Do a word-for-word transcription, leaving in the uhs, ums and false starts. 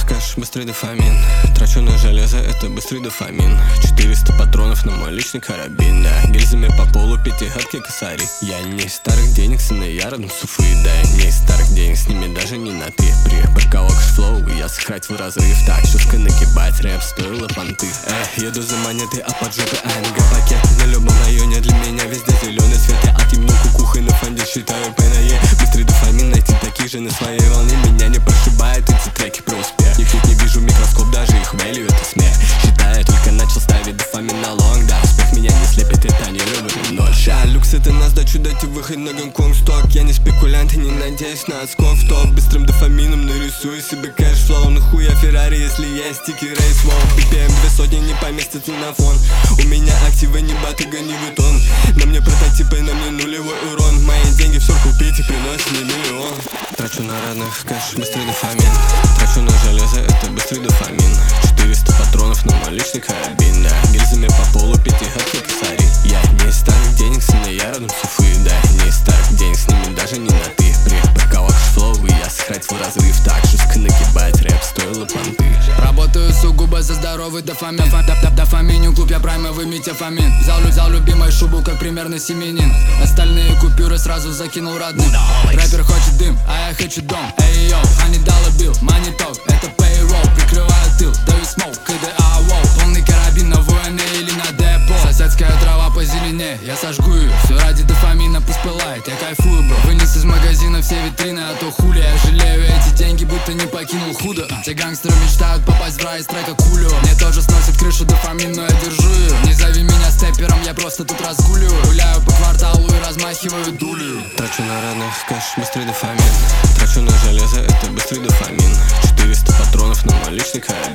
кэш, быстрый дофамин. Трачу на железо, это быстрый дофамин. Четыреста патронов на мой личный карабин, да. Гильзами по полу пятигорки косари. Я не из старых денег, сына, я родом с Уфы, да. Не из старых денег, с ними даже не на ты. При парковок флоу, я сохранил разрыв. Так, шутка нагибать, рэп стоило понты. Эх, еду за монеты, а под жопы АМГ пакет. На любом районе для меня везде зеленый цвет. Я отъемну кукухой на фонде, считаю ПНЕ. Быстрый дофамин, найти таких же на своей волне. Меня не прошибает эти треки про успех. Не, не вижу микроскоп, даже их value, это смех. Считаю, только начал ставить дофамин на лонг, да. Успех меня не слепит, это не рыбы, ноль. Ша, люкс, это на сдачу, дайте выход на Гонконг сток. Я не спекулянт и не надеюсь на отскок в топ. Быстрым дофамином нарисую себе кэшфлоу. Нахуя Феррари, если есть стики рейс, воу. би пи эм две сотни не поместится на фон. У меня активы не батыга, не бетон. На мне прототипы, на мне нулевой урон. Мои деньги все купить и приносят мне миллион. Трачу на родных кэш, быстрый дофамин. Трачу на железо, это быстрый дофамин. Четыреста патронов на мой личный карабин, да. Гильзами по полу пятигорки косари. Я не из старых денег, сына, я родом с Уфы, да. Не из старых денег, с ними даже не на ты. При парковок флоу, я сохранил разрыв. Так, жестко нагибать, рэп стоило понты. Работаю сугубо за здоровый дофамин. Дофаминю клуб, я праймовый метафамин. Взял, взял любимой шубу, как примерно семенин. Остальные купюры сразу закинул родным. Рэпер хочет дым, а я хочу дом. Эй, йоу, они доллар бил, money talk, это payroll. Прикрываю тыл, даю смоук, КДА, воу. Полный карабин на ВН или на депо. Соседская трава позеленее, я сожгу ее. Все ради дофамина, пусть пылает, я кайфую, бро. Вынес из магазина все витрины, а то хули. Я жалею эти деньги, будто не покинул худо. Все гангстеры мечтают попасть в рай из трека Кулио. Мне тоже сносит крышу дофамин, но я держу ее. Не зови меня степпером, я просто тут разгуливаю. Гуляю по кварталу и размахиваю дулью. Трачу на родных кэш, быстрый дофамин. Трачу на железо, это быстрый дофамин. Четыреста патронов на мой личный карабин.